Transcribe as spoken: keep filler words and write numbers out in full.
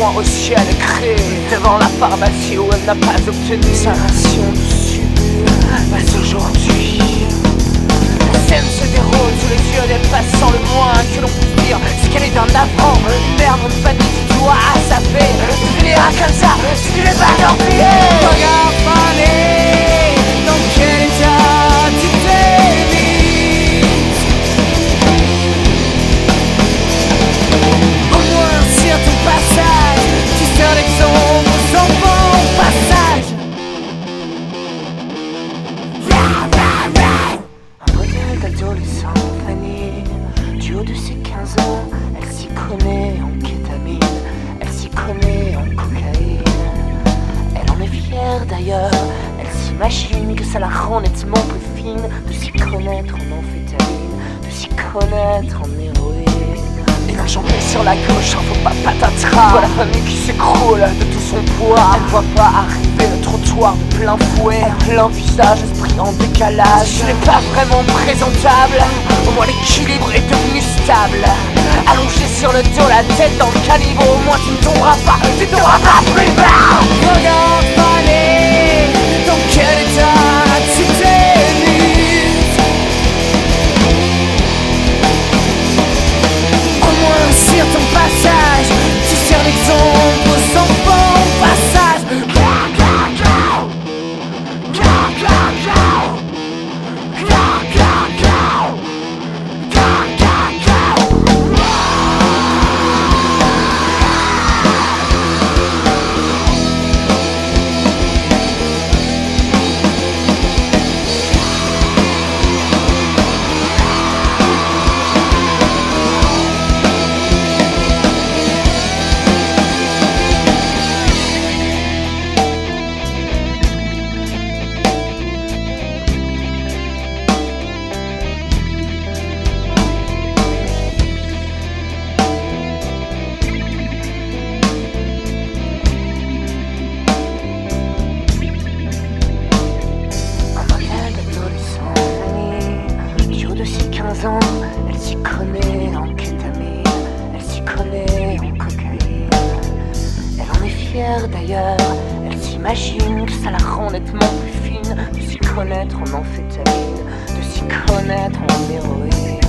point au ciel créé devant la pharmacie où elle n'a pas obtenu sa ration de subur. Mais aujourd'hui, la scène se déroule sous les yeux des passants. Le moins que l'on puisse dire, c'est qu'elle est un avant. Une merde, une famille qui doit à sa paix. Tu finiras comme ça si tu n'es pas torpillé. Regarde Fanny, dans quel état tu t'es mise. Au moins sur ton passage, tu sers l'exemple aux enfants au passage. Un modèle d'adolescent, Fanny, du haut de ses quinze ans, elle s'y connaît en kétamine, elle s'y connaît en cocaïne. Elle en est fière d'ailleurs, elle s'imagine que ça la rend nettement plus fine de s'y connaître en amphétamine, de s'y connaître en héroïne. Une enjambée sur la gauche, un faux pas patatras. Voilà la famille qui s'écroule de tout son poids. Elle voit pas arriver le trottoir de plein fouet. Plein visage, esprit en décalage. Je n'est pas vraiment présentable, au moins l'équilibre est devenu stable. Allongé sur le dos, la tête dans le caniveau. Au moins tu ne tomberas pas, tu ne tomberas pas plus bas. Regarde Fanny, dans quel état tu t'es mise. Au moins sur ton passage, tu sers l'exemple aux enfants au passage. Go, go, go. Go, go, go. Go, go, go. Go, go, go. Ans, elle s'y connaît en kétamine, elle s'y connaît en cocaïne. Elle en est fière d'ailleurs, elle s'imagine que ça la rend nettement plus fine de s'y connaître en amphétamine, de s'y connaître en héroïne.